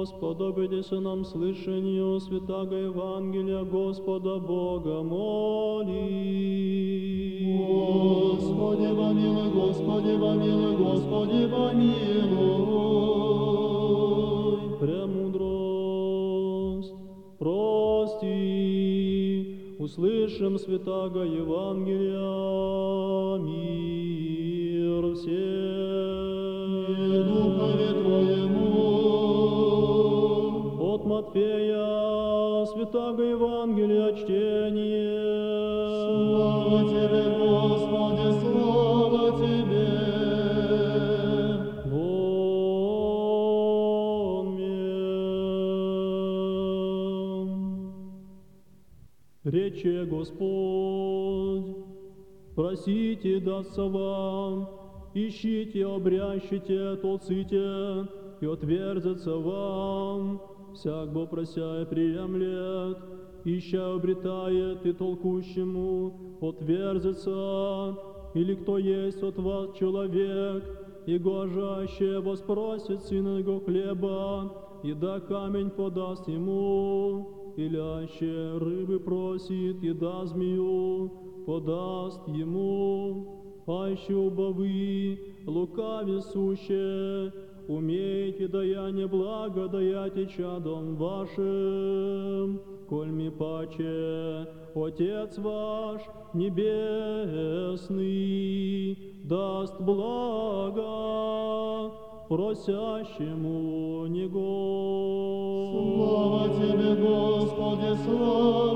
сподобитесь нам слышанию святаго Евангелия Господа Бога моли. Господи помилуй, Господи помилуй, Господи помилуй. Премудрость, прости, услышим святаго Евангелия, мир всем. И Духове Твоему. От Матфея, святаго Евангелия чтение. Слава Тебе, Господи, слава Тебе. Рече Господь, просите, дастся вам, ищите, обрящите, толците, и отверзется вам. Всяк бо прося приемлет, ища обретает, и толкущему отверзется. Или кто есть от вас человек, и гожаще воспросит сына его хлеба, и да камень подаст ему, или аще рыбы просит, и да змею подаст ему, аще убавы, лукави суще, умейте даяние благо даяте чадом вашим, коль ми паче Отец ваш небесный даст благо просящему Него. Слава Тебе, Господи, слава